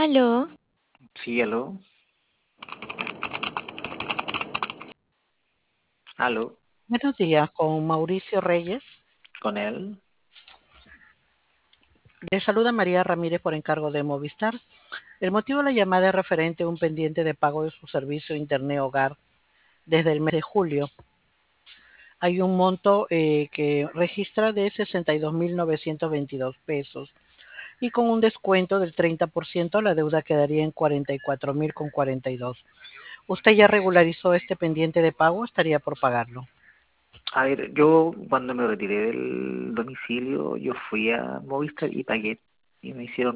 Aló, Sí, aló. Aló, Buenos días, con Mauricio Reyes. con él. Le saluda María Ramírez por encargo de Movistar. El motivo de la llamada es referente a un pendiente de pago de su servicio Internet Hogar desde el mes de julio. Hay un monto que registra de 62.922 pesos y con un descuento del 30% la deuda quedaría en 44.042. ¿Usted ya regularizó este pendiente de pago? ¿Estaría por pagarlo? A ver, yo cuando me retiré del domicilio, yo fui a Movistar y pagué. Y me hicieron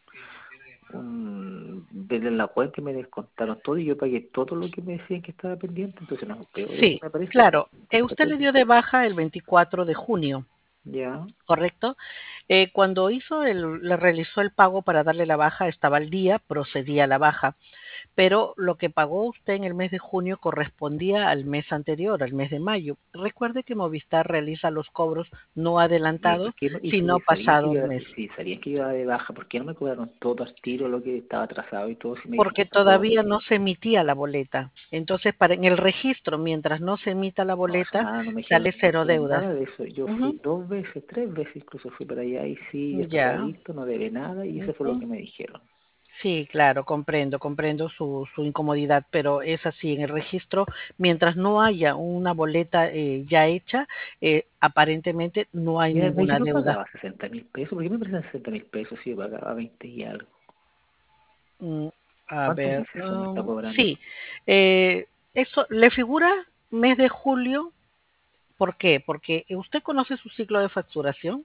desde la cuenta y me descontaron todo y yo pagué todo lo que me decían que estaba pendiente. Entonces no veo de qué Sí, me parece claro. esta Usted le cosa. dio de baja el 24 de junio. Ya. ¿Correcto? Cuando le realizó el pago para darle la baja, estaba al día, procedía a la baja, pero lo que pagó usted en el mes de junio correspondía al mes anterior, al mes de mayo. Recuerde que Movistar realiza los cobros no ¿Y por adelantados, qué y sino si sabían que pasado el yo, mes, si sabían que yo iba de baja, ¿por qué no me cobraron todo al tiro lo que estaba atrasado y todo? Si me dicen que porque está todo. todavía no se emitía la boleta. Entonces, en el registro, mientras no se emita la No, eso boleta, nada, sale no me cero dijeron deudas. nada de eso. Yo fui Ujú. 2 veces, 3 veces incluso fui para allá y sí, ya está todo Ya. listo, no debe nada y eso fue lo Ujú. que me dijeron. Sí, claro, comprendo su incomodidad, pero es así, en el registro, mientras no haya una boleta ya hecha, aparentemente no hay Mira, yo ninguna no deuda. pagaba 60.000 pesos, ¿por qué me parecen 60.000 pesos si yo pagaba 20 y algo? Mm, a ¿Cuántos ver, meses me está cobrando? sí, eso le figura mes de julio. ¿Por qué? Porque usted conoce su ciclo de facturación.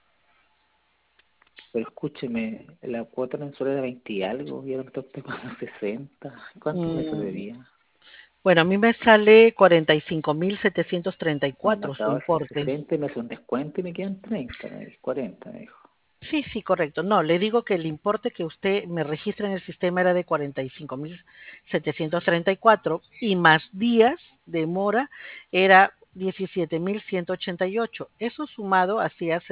Pero escúcheme, la cuota mensual era 20 y algo y ahora me está usted pagando 60. ¿Cuántos meses Mm, debía? bueno, a mí me sale No, me 45.734 su acaba de decir importe. 60 y me hace un descuento y me quedan 30, 40, me dijo. Sí, sí, correcto. No, le digo que el importe que usted me registra en el sistema era de 45.734 y más días de mora era 17.188. Eso sumado hacía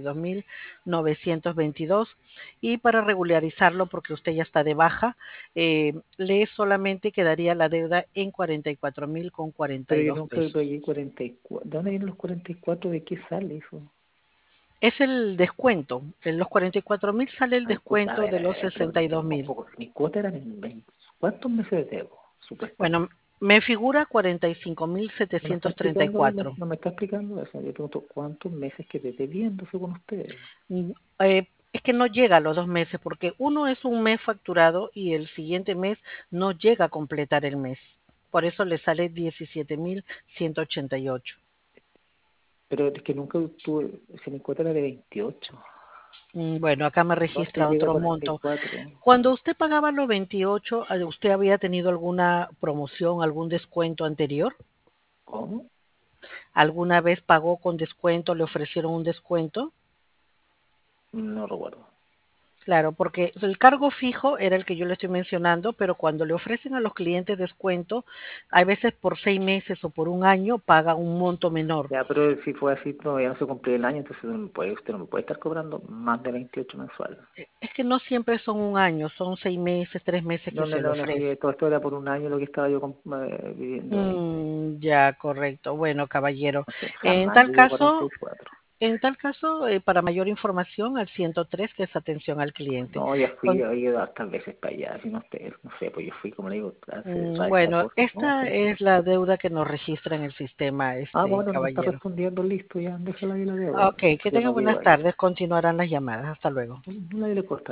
62.922 y para regularizarlo, porque usted ya está de baja, le solamente quedaría la deuda en 44.000 con Pero yo 42 nunca pesos. pagué 44. ¿De dónde vienen los 44? ¿De qué sale eso? Es el descuento. En los 44.000 sale el A ver, escucha, descuento de los pero sesenta y dos explíqueme un mil. poco. Mi cuota era en 20. ¿Cuántos meses debo, Bueno, supuestamente? me figura cuarenta y cinco mil No me está setecientos treinta y explicando, cuatro. no me está explicando eso. Yo pregunto, ¿cuántos meses quedé debiendo según ustedes? Mm, es que no llega a los 2 meses porque uno es un mes facturado y el siguiente mes no llega a completar el mes. Por eso le sale 17.188. Pero es que nunca tuve, si mi cuota era de 28. Bueno, acá me ¿Dónde registra llega a otro cuarenta y monto. cuatro? Cuando usted pagaba los 28, ¿usted había tenido alguna promoción, algún descuento anterior? ¿Cómo? ¿Alguna vez pagó con descuento, le ofrecieron un descuento? No recuerdo. Claro, porque el cargo fijo era el que yo le estoy mencionando, pero cuando le ofrecen a los clientes descuento, hay veces por 6 meses o por un año paga un monto menor. Ya, pero si fue así, todavía no se cumplió el año, entonces usted no me puede estar cobrando más de 28 mensuales. Es que no siempre son un año, son 6 meses, 3 meses que No, no, se le no, no, sí, ofrece. todo esto era por un año lo que estaba yo viviendo ahí. Ya, correcto. Bueno, caballero. No sé, En jamás tal llegué a 44. caso, para mayor información, al 103, que es atención al cliente. No, ya fui, Con- he ido hartas veces para allá, si no, no sé, pues yo fui, como le digo, hace ya bueno, 12 esta meses. es la deuda que nos registra en el sistema, Ah, este bueno, no me está caballero. respondiendo, listo, ya, déjala ahí la deuda. Ok, que Yo tenga no vivo buenas ahí. tardes. Continuarán las llamadas. Hasta luego. No le cuesta.